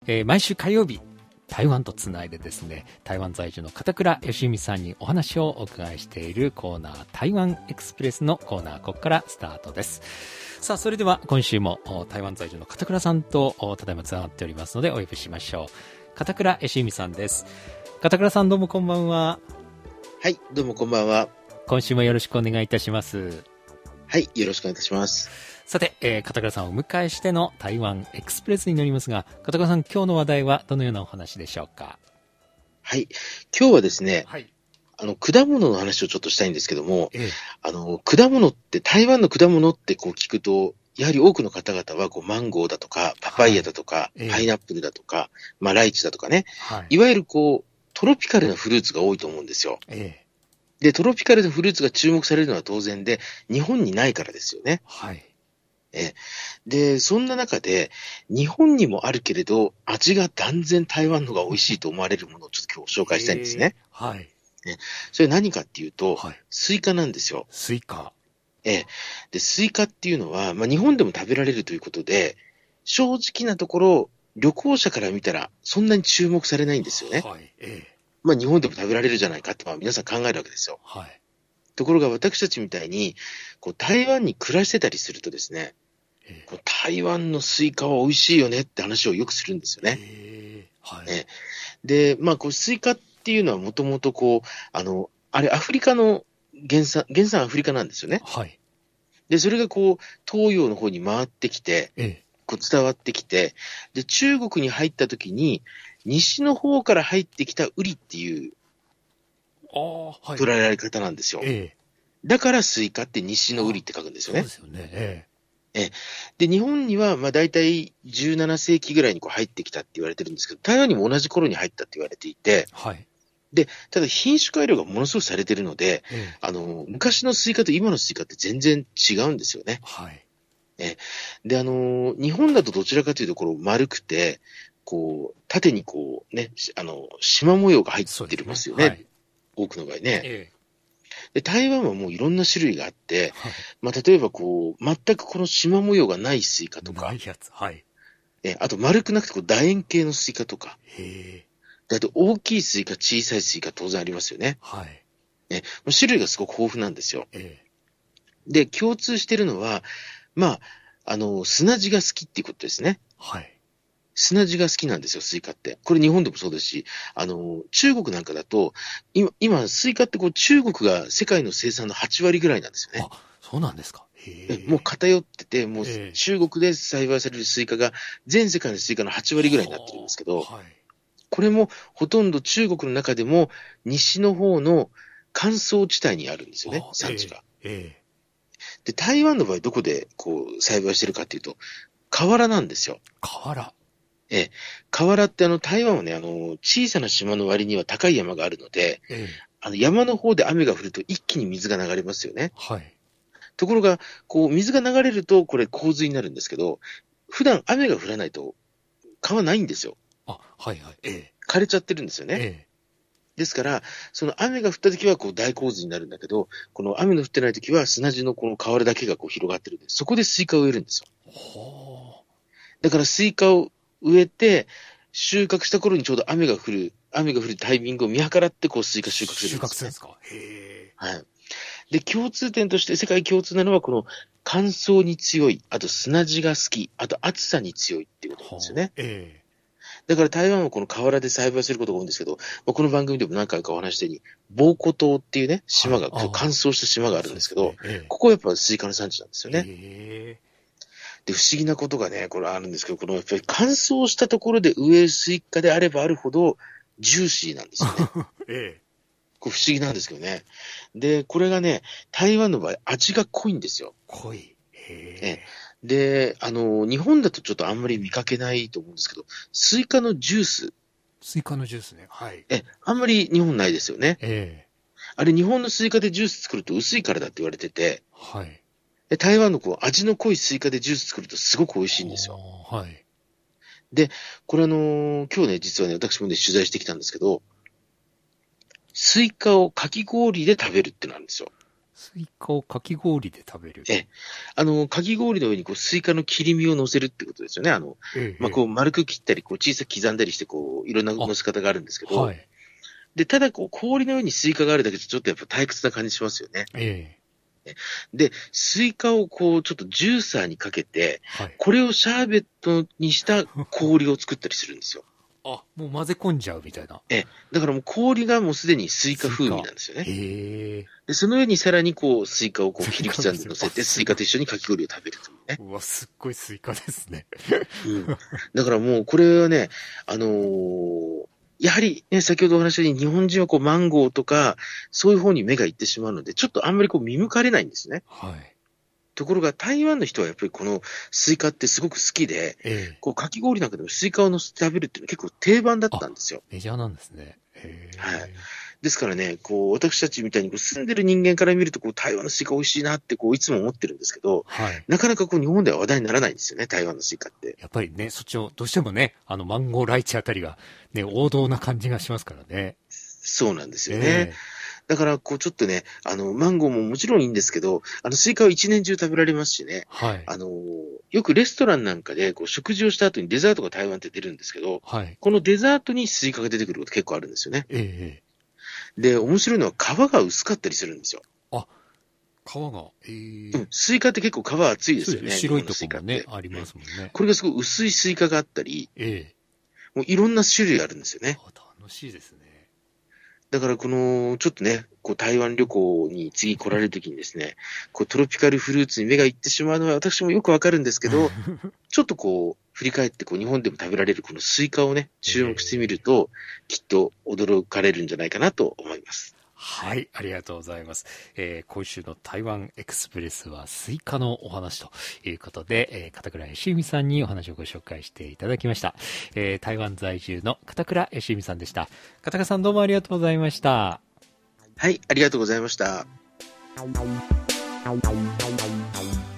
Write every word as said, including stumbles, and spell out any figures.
えー、毎週火曜日台湾とつないでですね、台湾在住の片倉義美さんにお話をお伺いしているコーナー、台湾エクスプレスのコーナー、ここからスタートです。さあ、それでは今週も台湾在住の片倉さんとただいまつながっておりますのでお呼びしましょう。片倉義美さんです。片倉さん、どうもこんばんは。 はい、どうもこんばんは。 今週もよろしくお願いいたします。 はい、よろしくお願いいたします。 さて、えー、片倉さんをお迎えしての台湾エクスプレスになりますが、片倉さん、今日の話題はどのようなお話でしょうか？ はい、今日はですね、 はい、 あの果物の話をちょっとしたいんですけども、ええ、あの果物って台湾の果物ってこう聞くと、やはり多くの方々はこうマンゴーだとかパパイヤだとか、はい、パイナップルだとか、ええ、まあ、ライチだとかね、はい、いわゆるこうトロピカルなフルーツが多いと思うんですよ。ええ、でトロピカルなフルーツが注目されるのは当然で、日本にないからですよね。はい。えで、そんな中で、日本にもあるけれど、味が断然台湾のが美味しいと思われるものをちょっと今日紹介したいんですね。はい。ね、それ何かっていうと、はい、スイカなんですよ。 スイカ。 ええ。で、スイカっていうのは、まあ、日本でも食べられるということで、正直なところ、旅行者から見たら、そんなに注目されないんですよね。はい。ええ。まあ、日本でも食べられるじゃないかって、まあ、皆さん考えるわけですよ。はい。ところが私たちみたいに、こう、台湾に暮らしてたりするとですね、こう台湾のスイカは美味しいよねって話をよくするんですよね。へー、はい、えで、まあ、こうスイカっていうのはもともとこう、あの、あれアフリカの原産、原産アフリカなんですよね。はい。で、それがこう、東洋の方に回ってきて、えこう伝わってきて、で、中国に入った時に、西の方から入ってきたウリっていう、あはい、捉えられ方なんですよ。えだからスイカって西のウリって書くんですよね。 そうですよね。ええで、日本には、まあ大体じゅうななせいきぐらいにこう入ってきたって言われてるんですけど、台湾にも同じ頃に入ったって言われていて、はい。で、ただ品種改良がものすごくされてるので、ええ、あの、昔のスイカと今のスイカって全然違うんですよね。はい。えで、あの、日本だとどちらかというと、この丸くて、こう、縦にこうね、あの、縞模様が入ってますよね。ねはい、多くの場合ね。ええで台湾はもういろんな種類があって、はい、まあ、例えばこう、全くこの縞模様がないスイカとか、 ないやつ、はい。 え、あと丸くなくてこう楕円形のスイカとか、へであと大きいスイカ、小さいスイカ当然ありますよね。はい。え、種類がすごく豊富なんですよ。えー、で、共通してるのは、まあ、あの、砂地が好きっていうことですね。はい。砂地が好きなんですよ、スイカって。これ日本でもそうですし、あの、中国なんかだと、今、今スイカってこう中国が世界の生産のはちわりぐらいなんですよね。 あ、そうなんですか。へもう偏ってて、もう中国で栽培されるスイカが全世界のスイカのはちわりぐらいになってるんですけど、はい、これもほとんど中国の中でも西の方の乾燥地帯にあるんですよね、産地が。えー、で、台湾の場合どこでこう栽培してるかっていうと、河原なんですよ。 河原ええ、河原ってあの台湾はね、あの小さな島の割には高い山があるので、ええ、あの山の方で雨が降ると一気に水が流れますよね。はい。ところが、こう水が流れるとこれ洪水になるんですけど、普段雨が降らないと川ないんですよ。 あ、はいはい。ええ、 枯れちゃってるんですよね。ええ、ですから、その雨が降った時はこう大洪水になるんだけど、この雨の降ってない時は砂地のこの河原だけがこう広がってるんで、そこでスイカを植えるんですよ。はあ。だからスイカを植えて、収穫した頃にちょうど雨が降る、雨が降るタイミングを見計らって、こう、スイカ収穫するんです、ね。 収穫するんですか。へー。はい。で、共通点として、世界共通なのは、この、乾燥に強い、あと砂地が好き、あと暑さに強いっていうことなんですよね。えー、だから台湾はこの河原で栽培することが多いんですけど、この番組でも何回かお話したように、防湖島っていうね、島が、はい、乾燥した島があるんですけど、ねえー、ここはやっぱスイカの産地なんですよね。えーで、不思議なことがね、これあるんですけど、このやっぱり乾燥したところで植えるスイカであればあるほど、ジューシーなんですよね。ええ。これ不思議なんですけどね。で、これがね、台湾の場合、味が濃いんですよ。 濃い。へえ。で、あの、日本だとちょっとあんまり見かけないと思うんですけど、スイカのジュース。 スイカのジュースね。はい。 え、あんまり日本ないですよね。 ええ。 あれ、日本のスイカでジュース作ると薄いからだって言われてて、 はい。 で台湾のこう味の濃いスイカでジュース作るとすごく美味しいんですよ。はい。で、これあのー、今日ね、実はね、私もね、取材してきたんですけど、スイカをかき氷で食べるってなんですよ。 スイカをかき氷で食べる。 ええ。あの、かき氷の上にこうスイカの切り身を乗せるってことですよね。あの、ええ、まあ、こう丸く切ったり、こう小さく刻んだりして、こう、いろんな乗せ方があるんですけど、はい。で、ただこう氷の上にスイカがあるだけでちょっとやっぱ退屈な感じしますよね。ええ。で、スイカをこうちょっとジューサーにかけて、はい、これをシャーベットにした氷を作ったりするんですよ。 あ、もう混ぜ込んじゃうみたいな。 ええ。だからもう氷がもうすでにスイカ風味なんですよね。へえ。で、その上にさらにこう、スイカをこう切り刻んで乗せて、スイカと一緒にかき氷を食べるというね。 うわ、すっごいスイカですね。 うん。だからもう、これはね、あのー、やはりね、先ほどお話したように日本人はこう、マンゴーとか、そういう方に目がいってしまうので、ちょっとあんまりこう、見抜かれないんですね。はい。ところが台湾の人はやっぱりこのスイカってすごく好きで、ええ、こうかき氷なんかでもスイカを乗せて食べるっていうのは結構定番だったんですよ。 メジャーなんですね。へー。 はい。ですからね、こう私たちみたいにこう住んでる人間から見るとこう台湾のスイカ美味しいなってこういつも思ってるんですけど、はい、なかなかこう日本では話題にならないんですよね、台湾のスイカって。 やっぱりね、そっちをどうしてもね、あのマンゴーライチあたりがね、王道な感じがしますからね。 そうなんですよね。えーだから、こう、ちょっとね、あの、マンゴーももちろんいいんですけど、あの、スイカは一年中食べられますしね。はい。あの、よくレストランなんかで、こう、食事をした後にデザートが台湾って出るんですけど、はい。このデザートにスイカが出てくること結構あるんですよね。ええ。で、面白いのは皮が薄かったりするんですよ。 あ、皮が、ええ。 うん、スイカって結構皮厚いですよね。 白いところもね、ありますもんね。 これがすごい薄いスイカがあったり、ええ。もういろんな種類あるんですよね。 楽しいですね。 だからこの、ちょっとね、こう台湾旅行に次来られるときにですね、こうトロピカルフルーツに目がいってしまうのは私もよくわかるんですけど、ちょっとこう、振り返ってこう日本でも食べられるこのスイカをね、注目してみると、きっと驚かれるんじゃないかなと思います。 はい、ありがとうございます。えー、今週の台湾エクスプレスはスイカのお話ということで、えー、片倉義文さんにお話をご紹介していただきました。えー、台湾在住の片倉義文さんでした。片倉さんどうもありがとうございました。 はい、ありがとうございました。